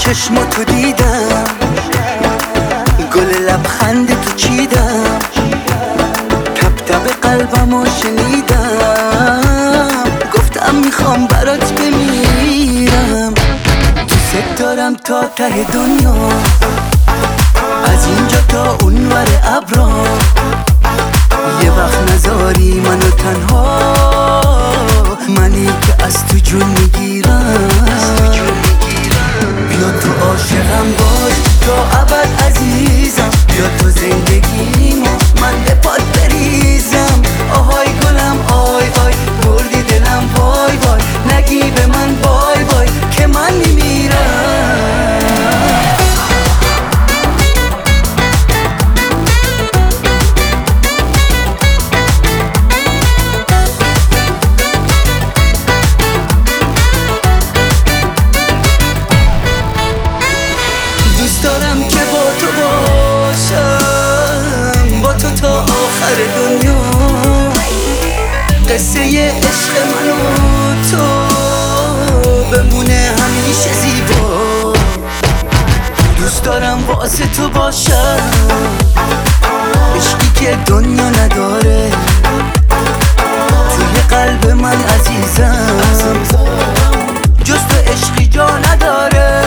چشماتو دیدم، گل لبخند تو چیدم، تپ تپ قلبمو شنیدم، گفتم میخوام برات بمیرم. دوست دارم تا ته دنیا، از اینجا تا اونور ابرا، یه وقت نذاری منو تنها، منی که از تو جون میگیرم. بیا تو عاشقم باش تا ابد عزیزم، بیا تو زندگیمو من به پات بریزم. آهای گلم آی آی، بردی دلم وای وای، نگی به من بای بای که من میمیرم. دوست دارم که با تو باشم، با تو تا آخر دنیا، قصه عشق من و تو بمونه همیشه زیبا. دوست دارم واسه تو باشم، عشقی که دنیا نداره، توی قلب من عزیزم، جز تو عشقی جا نداره.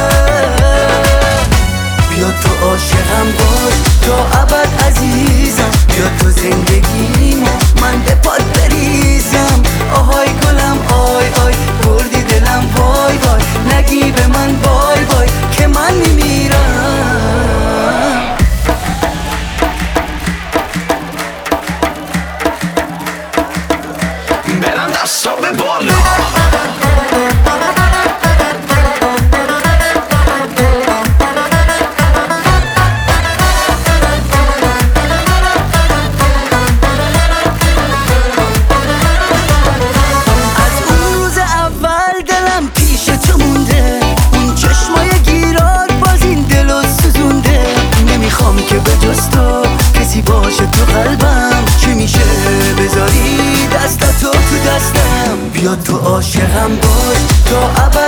بیا تو عاشقم باش تا ابد عزیزم، بیا تو زندگیمو من به پات بریزم. آهای گلم آی آی، بردی دلم وای وای، نگی به من بای بای که من میمیرم. برم دستا به بالا، باشه تو قلبم، چی میشه بذاری دستاتو تو دستم. بیا تو عاشقم باش تا ابد